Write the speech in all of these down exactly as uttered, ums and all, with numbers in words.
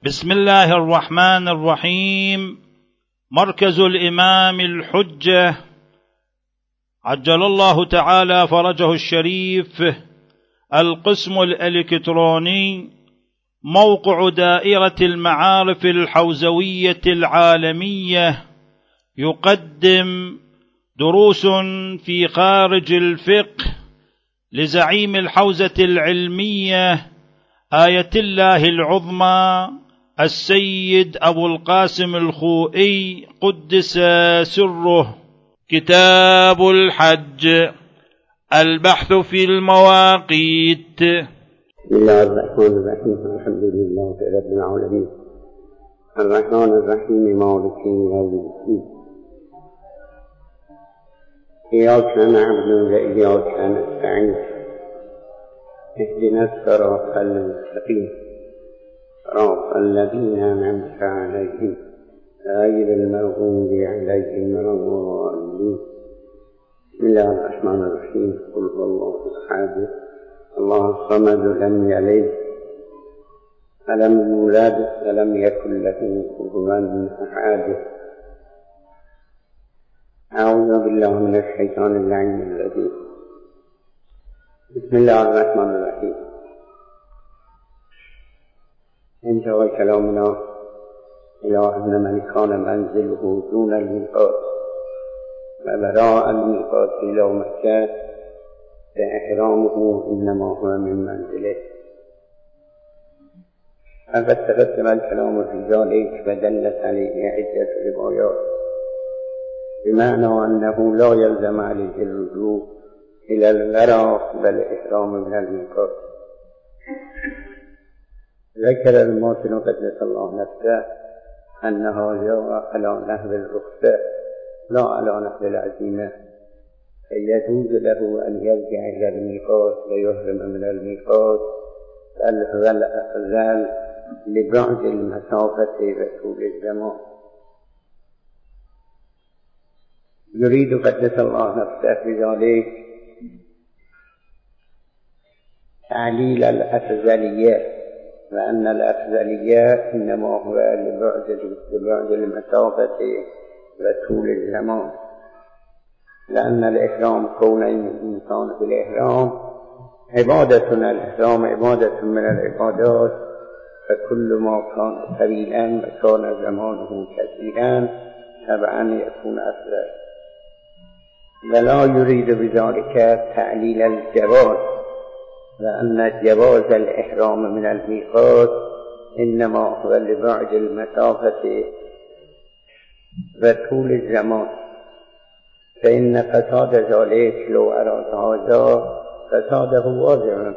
بسم الله الرحمن الرحيم. مركز الإمام الحجة عجل الله تعالى فرجه الشريف، القسم الإلكتروني، موقع دائرة المعارف الحوزوية العالمية، يقدم دروس في خارج الفقه لزعيم الحوزة العلمية آية الله العظمى السيد أبو القاسم الخوئي قدس سره. كتاب الحج، البحث في المواقيت. بسم الله الرحمن الرحيم. الحمد لله رب العالمين، الرحمن الرحيم، مالك يوم الدين. إياك نعبد وإياك نستعين، اهدنا الصراط المستقيم، صراط الذين أنعمت عليهم غير المغضوب عليهم ولا الضالين. بسم الله الرحمن الرحيم. قل هو الله أحد الله الصمد لم يلد ولم يولد ولم يكن له كفوا أحد. أعوذ بالله من الشيطان اللعين الرجيم. بسم الله الرحمن الرحيم. انتهى كلامنا إلى أن من كان منزله دون الميقات ووراء الميقات إلى مكة فإحرامه إنما هو من منزله. فقد تقدم الكلام في ذلك ودلت عليه عدة روايات، بمعنى أنه لا يلزم عليه الرجوع إلى الغراء بل إحرام من الميقات. ذكر الماتن قدس الله نفسه أنها جاء على نحو الرخصة لا على نحو العزيمة، فيجوز له أن يرجع إلى الميقات ويحرم من الميقات، بل هو الأفضل لبعد المسافة وطول الزمان. يريد قدس الله نفسه بذلك تعليل الأفضلية، وأن الأفضلية إنما هو لبعد لبعد المسافة وطول الزمان، لأن الإحرام كون الإنسان في الإحرام عبادة، الإحرام عبادة من العبادات، فكل ما كان طويلا وكان زمانه كثيرا طبعا يكون أفضل. ولا يريد بذلك تعليل الجواز، لأن جواز الإحرام من الميقات إنما هو لبعد المسافة وطول الزمان، فإن فساد ذلك لو أراد هذا فساده واضح.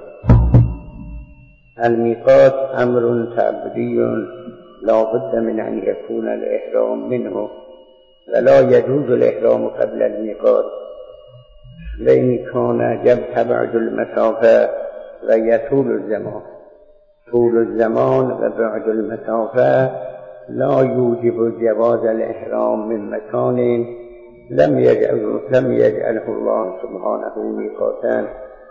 الميقات أمر تعبدي لا بد من أن يكون الإحرام منه، ولا يجوز الإحرام قبل الميقات، لأن كان جب تبعد المسافة ويطول الزمان. طول الزمان وبعد المسافة لا يوجب جواز الإحرام من مكان لم يجعله, لم يجعله الله سبحانه ميقاتا،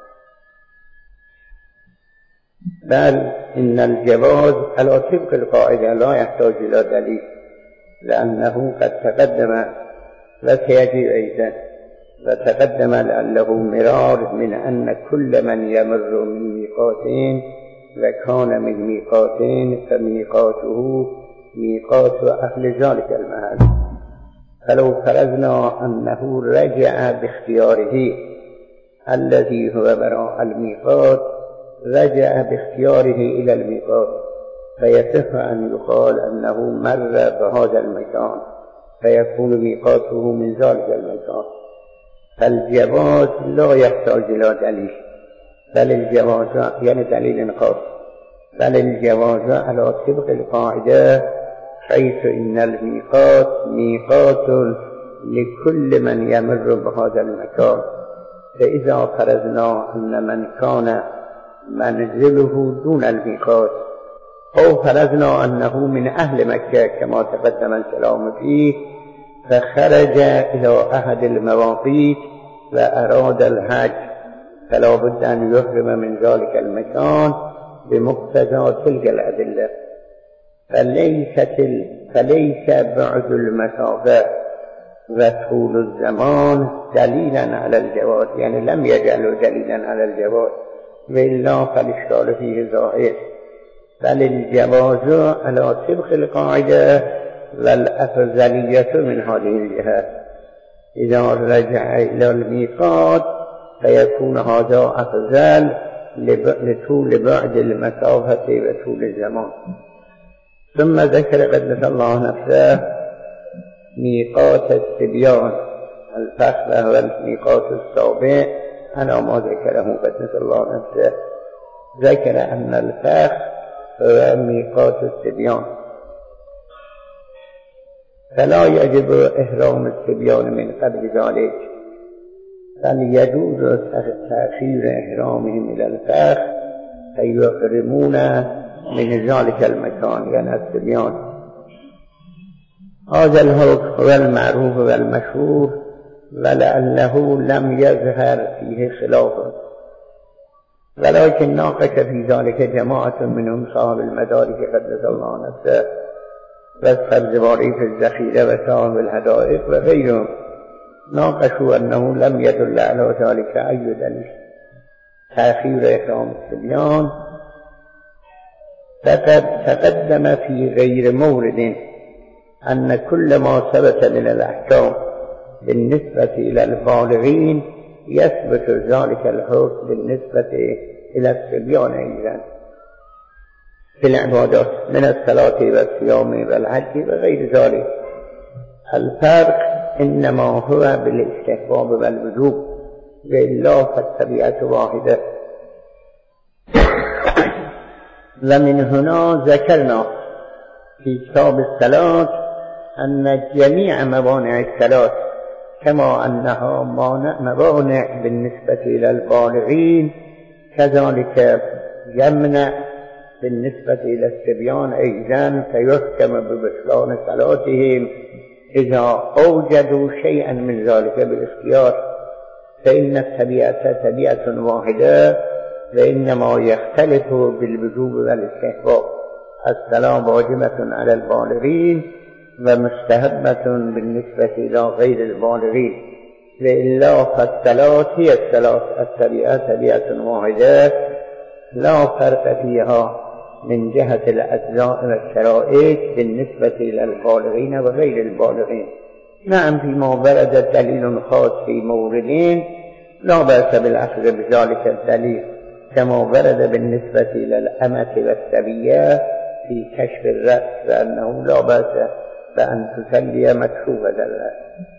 بل إن الجواز على طبق القاعدة لا يحتاج إلى دليل، لأنه قد تقدم وسيجي أيضا وتقدم لأنه مرار من أن كل من يمر من ميقاتين وكان من ميقاتين فميقاته ميقات أهل ذلك المحل. فلو فرضنا أنه رجع باختياره الذي هو وراء الميقات، رجع باختياره إلى الميقات، فيصح أن يقال أنه مر بهذا المكان فيكون ميقاته من ذلك المكان. فالجواز لا يحتاج إلى دليل، بل الجواز يعني دليل خاص، بل الجواز على طبق القاعدة، حيث إن الميقات ميقات لكل من يمر بهذا المكان. فإذا فرضنا أن من كان منزله دون الميقات، أو فرضنا أنه من أهل مكة كما تقدم الكلام فيه، فخرج إلى أحد المواقيت وأراد الحج، فلا بد أن يحرم من ذلك المكان بمقتضى تلك الأدلة. فليست فليس بعد المسافة وطول الزمان دليلا على الجواز، يعني لم يجعل دليلا على الجواز، وإلا فالإشكال فيه ظاهر، بل الجواز على طبق القاعدة والأفضلية من هذه الجهة. إذا رجع إلى الميقات فيكون هذا أفضل لطول بعد المسافة وطول الزمان. ثم ذكر قدس الله نفسه ميقات الصبيان، الفخ وهو الميقات السابع على ما ذكره قدس الله نفسه. ذكر أن الفخ هو ميقات الصبيان، فلا يجب إحرام الصبيان من قبل ذلك، بل يجوز تأخير إحرامهم إلى الفخ فيحرمون من ذلك المكان، يعني الصبيان. هذا الحكم هو المعروف والمشهور، ولعله لم يظهر فيه خلاف، ولكن ناقش في ذلك جماعة منهم صاحب المدارك قدس الله نفسه والسبزواري في الذخيرة وصاحب الحدائق وغيرهم، ناقشوا أنه لم يدل على ذلك أي دليل تأخير إحرام الصبيان. فقد تقدم في غير مورد أن كل ما ثبت من الأحكام بالنسبة إلى البالغين يثبت ذلك الحكم بالنسبة إلى الصبيان أيضا في العبادات من الصلاة والصيام والحج وغير ذلك. الفرق إنما هو بالاستحباب والوجوب، وإلا فالطبيعة واحدة. ومن هنا ذكرنا في كتاب الصلاة أن جميع موانع الصلاة كما أنها موانع بالنسبة إلى البالغين كذلك يمنع بالنسبة إلى الصبيان أيضا، فيحكم ببطلان صلاتهم إذا أوجدوا شيئا من ذلك بالاختيار، فإن الطبيعة طبيعة واحدة، وإنما يختلف بالوجوب والاستحباب. الصلاة واجبة على البالغين ومستحبة بالنسبة إلى غير البالغين، وإلا فالصلاة هي الصلاة، الطبيعة طبيعة واحدة لا فرق فيها من جهة الأجزاء والشرائط بالنسبة إلى البالغين وغير البالغين. نعم فيما ورد دليل خاص في موردين لا بأس بالأخذ بذلك الدليل، كما ورد بالنسبة إلى الأمة والسبية في كشف الرأس فأنه لا بأس بأن تصلي مكشوفة الرأس.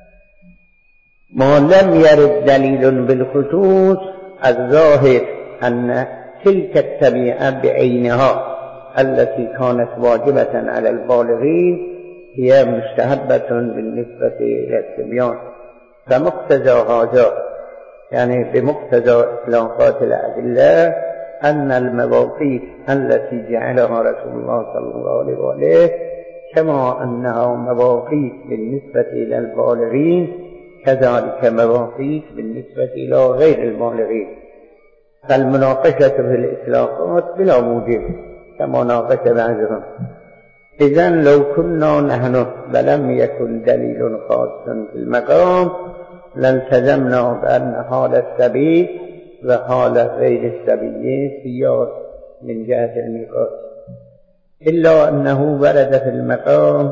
ما لم يرد دليل بالخصوص الظاهر أن تلك الطبيعة بعينها التي كانت واجبة على البالغين هي مستحبة بالنسبة إلى الصبيان، فمقتضى هذا يعني بمقتضى إطلاقات الأدلة أن المواقيت التي جعلها رسول الله صلى الله عليه وآله كما أنها مواقيت بالنسبة إلى البالغين كذلك مواقيت بالنسبة إلى غير البالغين، فالمناقشة في الإطلاقات بلا موجب كما ناقش بعضهم. إذن لو كنا نحن ولم يكن دليل خاص في المقام لالتزمنا بأن حال السبي وحال غير السبي سيار من جهة الميقات، إلا أنه ورد في المقام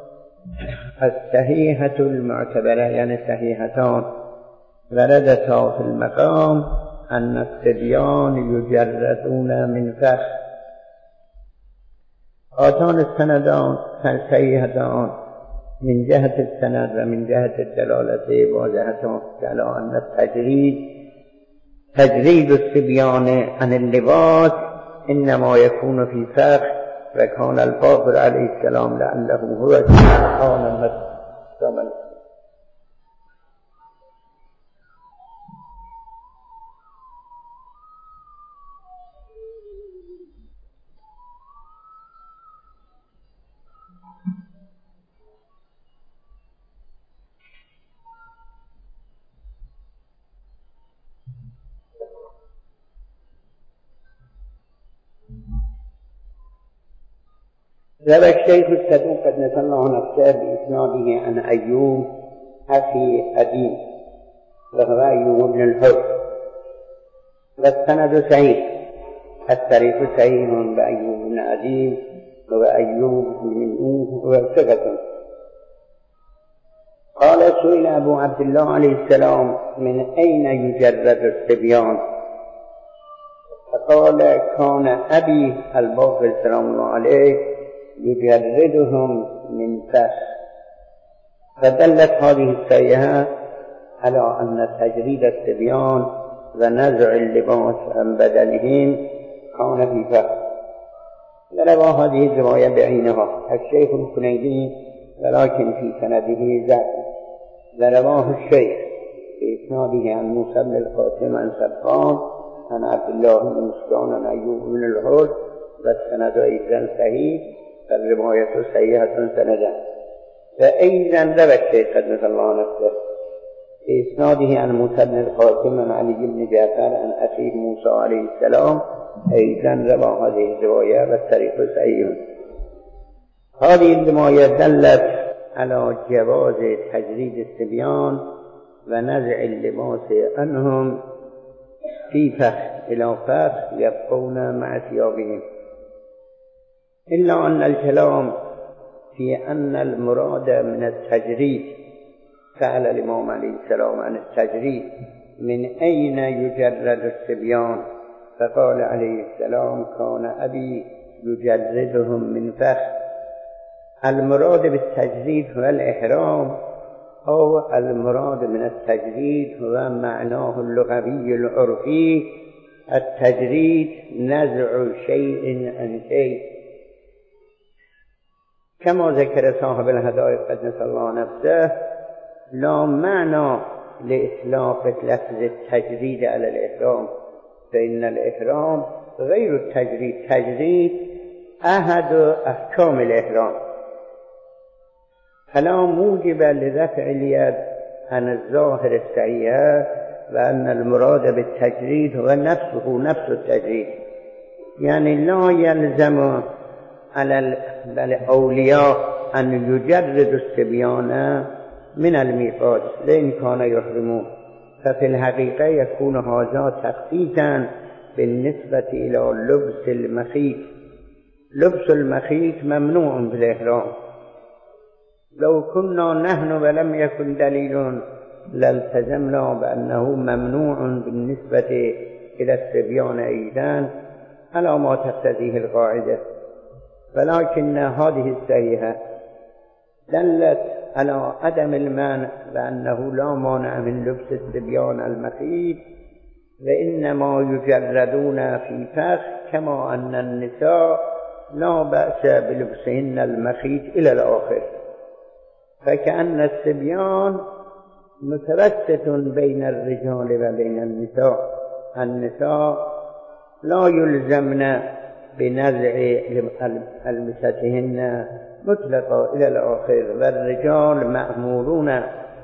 الصحيحة المعتبرة، يعني صحيحتان وردتا في المقام أن الصبيان يجردون من فخ. هاتان السندان صحيحتان من جهة السند ومن جهة الدلالة واضحتان على أن التجريد تجريد الصبيان عن اللباس إنما يكون في فخ، وكان الباقر عليه السلام لعله هو سبحان المسلم. روى الشيخ الصدوق قدس الله نفسه بإسناده عن أيوب أخي أبي وهو أيوب بن الحر، والسند صحيح، الطريق صحيح بأيوب بن أبي وأيوب بن نوح وثقة. قال سئل أبو عبد الله عليه السلام من أين يجرد الصبيان؟ فقال كان أبي الباقر سلام الله عليه يجردهم من فخ. فدلت هذه السيئة على أن تجريد الصبيان ونزع اللباس عن بدنهم كان في فخ. وروى هذه الرواية بعينها الشيخ الكنيدي ولكن في سنده ضعف. ورواه الشيخ بإسناده عن موسى بن القاسم عن سبحان عن عبد الله بن مسكان عن أيوب بن الحر، والسند أيضا صحيح، فالرواية صحيحة سندا. فأيضا روى الشيخ قدس الله نفسه بإسناده عن موسى بن القاسم عن علي بن جعفر عن أخيه موسى عليه السلام، أيضا روى هذه الرواية والطريق صحيح. هذه الرواية دلت على جواز تجريد الصبيان ونزع اللباس عنهم في فخ إلى فخ يبقون مع ثيابهم، إلا أن الكلام في أن المراد من التجريد، سأل الإمام عليه السلام عن التجريد من أين يجرد الصبيان؟ فقال عليه السلام كان أبي يجردهم من فخ. المراد بالتجريد هو الإحرام، أو المراد من التجريد هو معناه اللغوي العرفي التجريد نزع شيء عن شيء، كما ذكر صاحب الهدايا قدس الله نفسه لا معنى لإطلاق لفظ التجريد على الإحرام، فإن الإحرام غير التجريد. تجريد أحد أحكام الإحرام، فلا موجب لرفع اليد عن الظاهر الصحيح، وأن المراد بالتجريد هو نفسه نفس التجريد. يعني لا يلزم على الأولياء أن يجردوا الصبيان من الميقات لإن كانوا يحرمون، ففي الحقيقة يكون هذا تخصيصا بالنسبة إلى لبس المخيط. لبس المخيط ممنوع بالإحرام، لو كنا نحن ولم يكن دليل لالتزمنا بأنه ممنوع بالنسبة إلى الصبيان أيضا على ما تقتضيه القاعدة، ولكن هذه الصحيحة دلت على عدم المانع، بأنه لا مانع من لبس الصبيان المخيط، وإنما يجردون في فخ، كما أن النساء لا بأس بلبسهن المخيط إلى الآخر. فكأن الصبيان متوسط بين الرجال وبين النساء. النساء لا يلزمن بنزع ألبستهن مطلقا إلى الآخر، والرجال مأمورون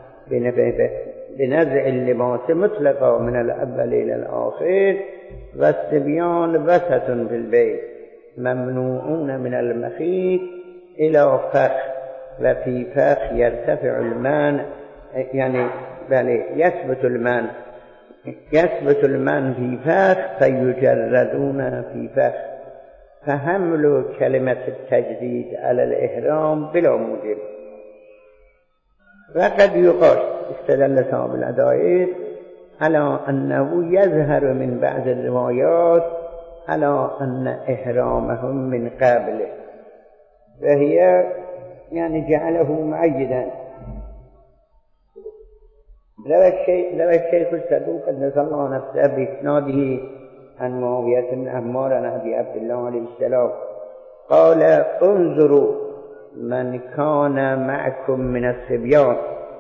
بنزع اللباس مطلقا من الأول إلى الآخر، والصبيان وسط في البيت ممنوعون من المخيط إلى فخ، وفي فخ يرتفع الماء، يعني بل يثبت الماء يثبت الماء في فخ فيجردون في فخ. فحمل كلمة التجديد على الإحرام بلا موجب. وقد يقال استدل صاحب العدائر على أنه يظهر من بعض الروايات على أن إحرامهم من قبله، وهي يعني جعله معيدا. روى الشيخ الصدوق قدس الله نفسه بإسناده عن معاوية بن عمار عن أبي عبد الله عليه السلام قال انظروا من كان معكم من الصبيان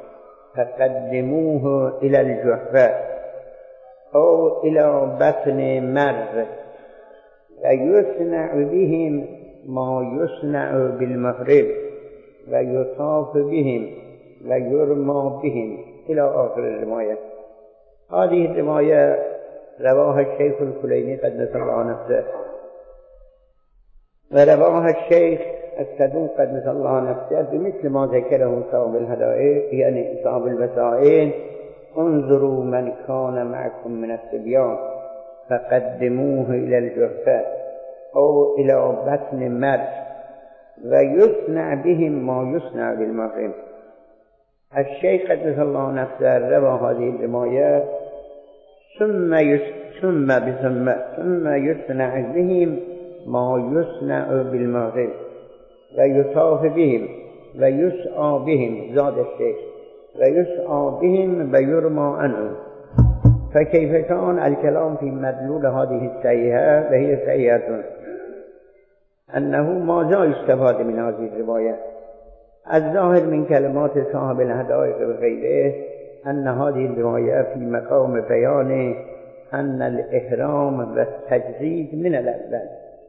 فقدموه إلى الجحفة أو إلى بطن مر ويصنع بهم ما يصنع بالمحرم ويطاف بهم ويرمى بهم إلى آخر الرواية. هذه الرواية رواها الشيخ الكليني قدس الله نفسه، ورواها الشيخ الصدوق قدس الله نفسه بمثل ما ذكره صاحب الهدائق يعني صاحب الوسائل: انظروا من كان معكم من الصبيان فقدموه إلى الجحفة أو إلى بطن مرج ويصنع بهم ما يصنع بالمحرم. الشيخ قدس الله نفسه روى هذه الروايات ثم ثم بثم ثم يصنع بهم ما يصنع بالمحرم ويطاف بهم ويسعى بهم. زاد الشيخ: ويسعى بهم ويرمى عنهم. فكيف كان الكلام في مدلول هذه السيئة وهي سيئة أنه ماذا يستفاد من هذه الرواية؟ الظاهر من كلمات صاحب الهدائق وغيره أن هذه الرواية في مقام بيان أن الإحرام والتجريد من الأول.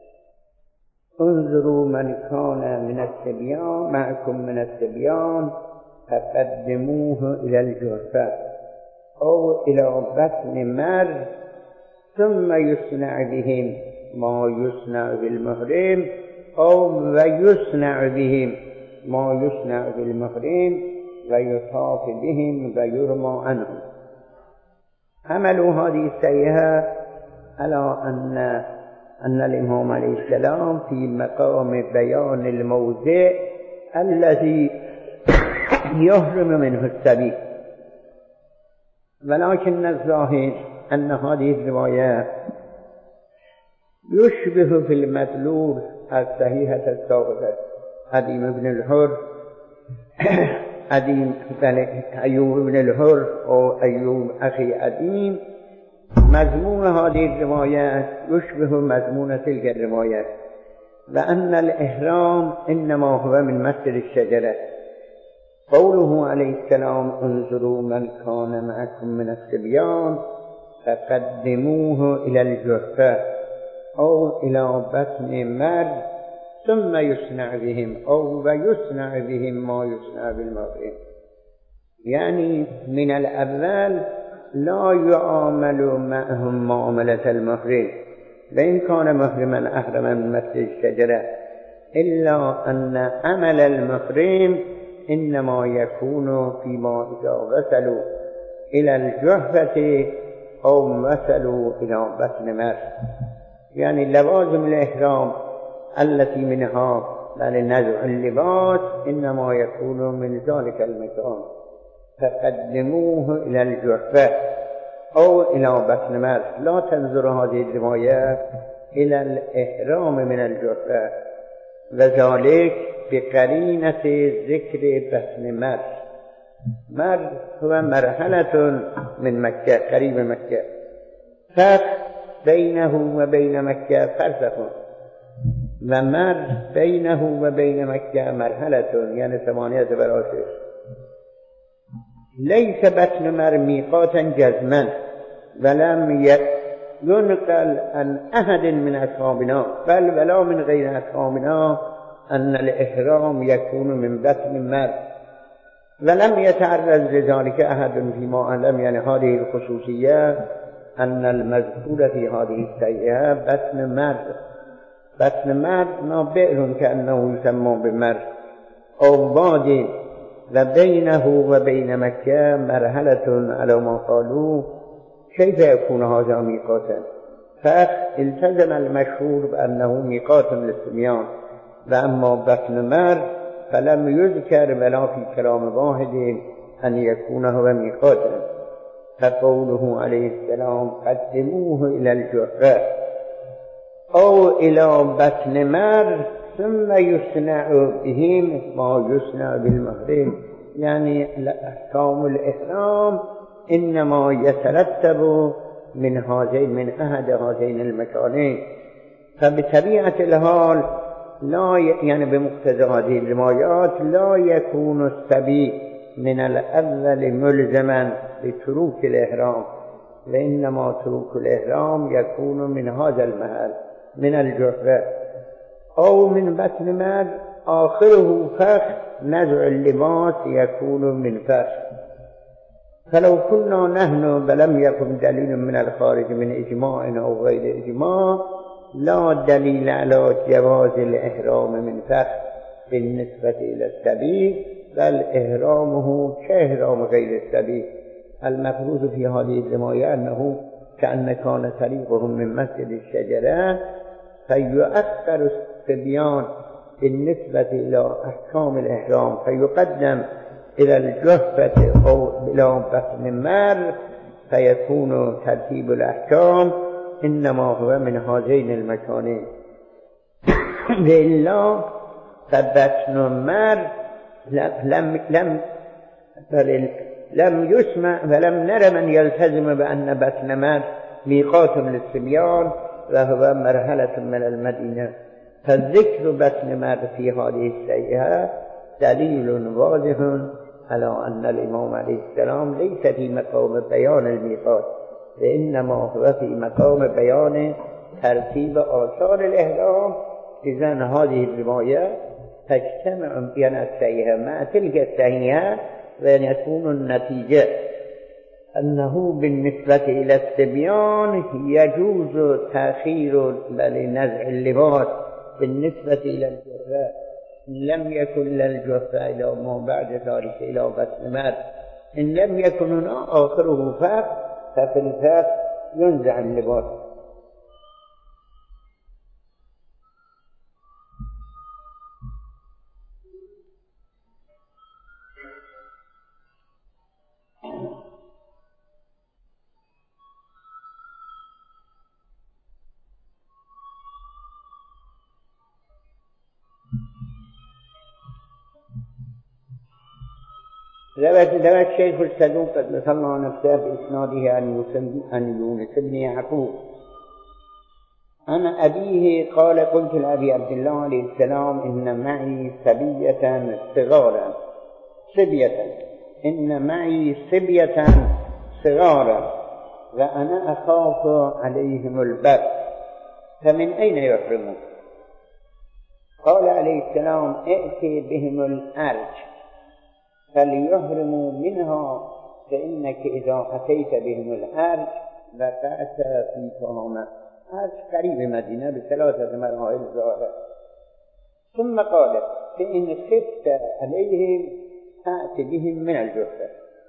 انظروا من كان من الصبيان معكم من الصبيان فقدموه إلى الجحفة أو إلى بطن مرج ثم يصنع بهم ما يصنع بالمحرم أو ويصنع بهم ما يصنع بالمحرم ويطاف بهم ويرمى عنهم. حملوا هذه السيئة على أن أن الإمام عليه السلام في مقام بيان الموضع الذي يحرم منه السبيل، ولكن الظاهر أن هذه الرواية يشبه في المدلول الصحيحة السابقة. عديم بن الحر عديم أيوب بن الحر أو أيوب أخي عديم، مضمون هذه الرواية يشبه مضمون تلك الرواية، لأن الإحرام إنما هو من مسجد الشجرة. قوله عليه السلام: انظروا من كان معكم من الصبيان فقدموه إلى الجحفة أو إلى بطن مرج ثم يصنع بهم أو ويصنع بهم ما يصنع بالمحرم. يعني من الأول لا يعامل معهم معاملة المحرم، وإن كان محرما أحرم من مسجد الشجرة، إلا أن عمل المحرم إنما يكون فيما إذا وصلوا إلى الجحفة أو وصلوا إلى بطن مرج. يعني لوازم الإحرام التي منها نزع اللباس إنما يكون من ذلك المكان. فقدموه إلى الجحفة أو إلى بطن مرج. لا تنظر هذه الروايات إلى الإحرام من الجحفة، وذلك بقرينة ذكر بطن مرج. مرج هو مرحلة من مكة قريب مكة، فرق بينه وبين مكة فرسخ، ومرج بينه وبين مكة مرحلة يعني ثمانية براسخ. ليس بطن مرج ميقاتا جزما، ولم ينقل عن أحد من أصحابنا بل ولا من غير أصحابنا أن الإحرام يكون من بطن مرج، ولم يتعرض لذلك أحد فيما علم. يعني هذه الخصوصية أن المذكور في هذه السيئة بطن مرج. بطن مرج بئر كأنه يسمى بمرج أو واد، وبينه وبين مكة مرحلة على ما قالوا. كيف يكون هذا ميقاتا؟ فالتزم المشهور بأنه ميقات للصبيان، وأما بطن مرج فلم يذكر ولا في كلام واحد أن يكون هو ميقاتا. فقوله عليه السلام: قدموه إلى الجحفة أو إلى بطن مرج ثم يصنع بهم ما يصنع بالمحرم. يعني أحكام الإحرام إنما يترتب من هذين من أحد هذين المكانين. فبطبيعة الحال لا يعني بمقتضى هذه الروايات لا يكون السبي من الأول ملزما بتروك الإحرام، وإنما تروك الإحرام يكون من هذا المحل من الجحفة أو من بطن مرج. آخره فخ، نزع اللباس يكون من فخ. فلو كنا نحن ولم يكن دليل من الخارج من إجماع أو غير إجماع لا دليل على جواز الإحرام من فخ، بالنسبة إلى السبي، بل إهرامه كإهرام غير السبي. المفروض في هذه الرواية أنه كأن كان طريقهم من مسجد الشجرة، فيؤخر الصبيان بالنسبة إلى أحكام الإحرام فيقدم إلى الجحفة أو إلى بطن النمر، فيكون ترتيب الأحكام إنما هو من هذين المكانين. وإلا فبطن النمر لم لم لم يسمع ولم نرى من يلتزم بأن بطن النمر ميقات للصبيان وهو مرحلة من المدينة. فالذكر بطن النمر في هذه الشيئة دليل واضح على أن الإمام عليه السلام ليس في مقام بيان الميقات، وإنما هو في مقام بيان ترتيب آثار الإحرام. إذن هذه الرواية تجتمع بين الصحيحة مع تلك الصحيحة، وأن يكون النتيجة أنه بالنسبة إلى الصبيان يجوز تأخير لنزع اللباس بالنسبة إلى الجفاء، لم يكن للجفاء إلى ما بعد ذلك إلى بطن النمر. إن لم يكن هنا آخره فخ، ففي الفخ ينزع اللباس. روى الشيخ الصدوق قدس الله نفسه بإسناده عن يونس بن يعقوب عن أبيه قال قلت لأبي عبد الله عليه السلام إن معي صبية صغارا صبية إن معي صبية صغارا وأنا أخاف عليهم البر فمن أين يحرمون؟ قال عليه السلام ائتي بهم الأرج فليحرموا منها، فإنك إذا أتيت بهم الأرج وقعت في طعام أرج قريب مدينة بثلاثة مراحل ظاهرة. ثم قال فإن خفت عليهم فأت بهم من الجحفة.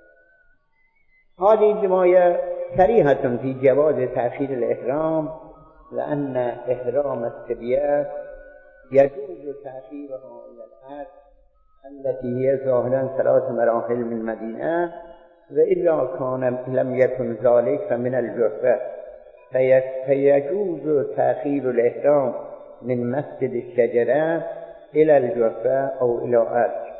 هذه الرواية صريحة في جواز تأخير الإحرام، لأن إحرام الصبيان يجوز تأخيرها إلى الأرج التي هي ظاهرا ثلاث مراحل من المدينة، وإلا كان لم يكن ذلك فمن الجحفة، فيجوز تأخير الإحرام من مسجد الشجرة إلى الجحفة أو إلى أرج.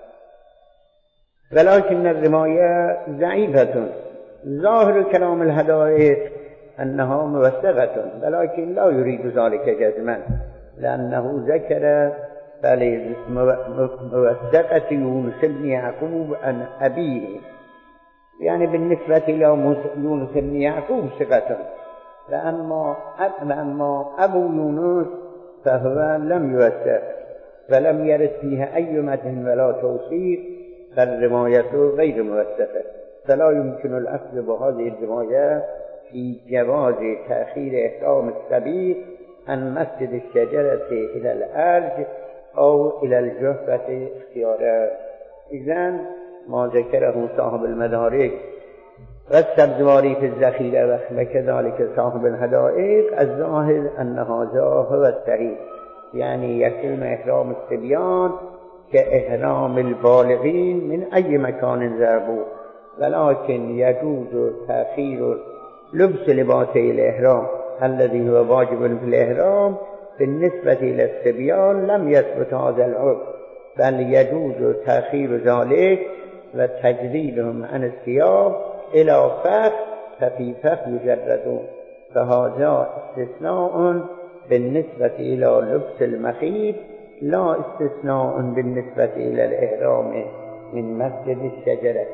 ولكن الرواية ضعيفة، ظاهر كلام الحدائق أنها موثقة، ولكن لا يريد ذلك جزما، لأنه ذكر بل موثقة يونس بن يعقوب عن أبيه، يعني بالنسبة إلى يونس بن يعقوب ثقة، فأما أبو يونس فهو لم يوثق فلم يرد فيها أي متن ولا توصيف، فالرواية غير موثقة، فلا يمكن الأخذ بهذه الرواية في جواز تأخير إحرام الصبي عن مسجد الشجرة إلى الأرج أو إلى الجحفة اختيارا. إذن ما ذكره صاحب المدارك والسبزواري في الذخيرة وكذلك صاحب الحدائق الظاهر أن هذا هو الصحيح، يعني يكون إحرام الصبيان كإحرام البالغين من أي مكان ذهبوا، ولكن يجوز تأخير لبس لباسي الإحرام الذي هو واجب في الإحرام بالنسبة إلى الصبيان. لم يثبت هذا العرف، بل يجوز تأخير ذلك وتجريدهم عن الثياب إلى فخ، ففي فخ يجردون، فهذا استثناء بالنسبة إلى لبس المخيط، لا استثناء بالنسبة إلى الإحرام من مسجد الشجرة.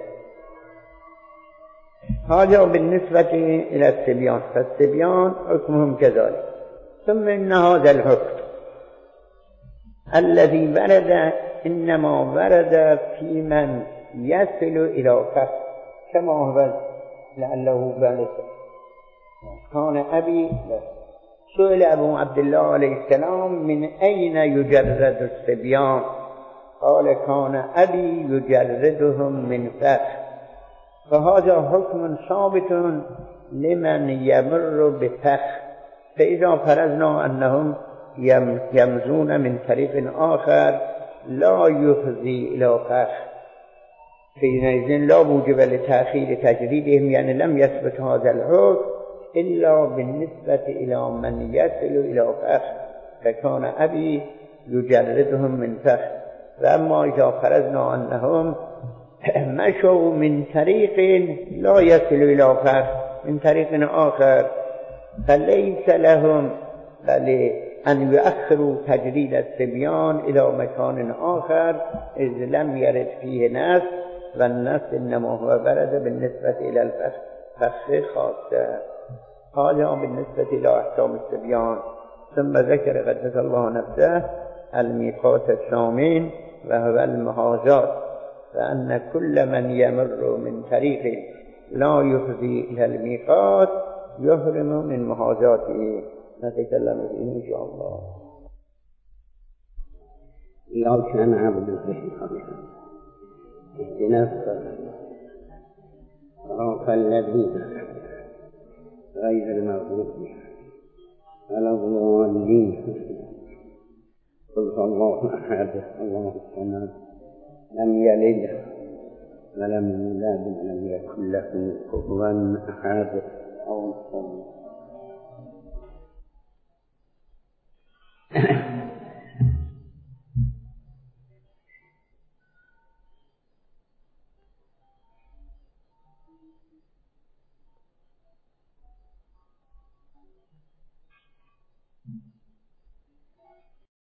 هذا بالنسبة إلى الصبيان، فالصبيان حكمهم كذلك. ثم إن هذا الحكم الذي ورد إنما ورد في من يصل إلى فخ، كما هو لعله ذلك كان أبي سئل أبو عبد الله عليه السلام من أين يجرد الصبيان؟ قال كان أبي يجردهم من فخ، فهذا حكم ثابت لمن يمر بفخ، فإذا فرضنا أنهم يمزون من طريق آخر لا يفضي إلى فخ، حينئذ لا موجب لتأخير تجريدهم، يعني لم يثبت هذا الحكم إلا بالنسبة إلى من يصل إلى فخ، فكان أبي يجردهم من فخ. وأما إذا فرضنا أنهم مشوا من طريق لا يصل إلى فخ من طريق آخر، فليس لهم بل أن يؤخروا تجريد الصبيان إلى مكان آخر، إذ لم يرد فيه نص، والنص إنما هو ورد بالنسبة إلى الفخ خاصة. هذا بالنسبة إلى أحكام الصبيان. ثم ذكر قدس الله نفسه الميقات الثامن وهو المحاذات، فأن كل من يمر من طريق لا يفضي إلى الميقات يحرم من محاذاته. نتكلم فيه إن شاء الله. إياك نعبد وإياك اهدنا الصراط الذين غير المغضوب ولا الضالين. قل هو الله أحد الله الصمد لم يلد ولم يولد ولم يكن له كفوا أحد.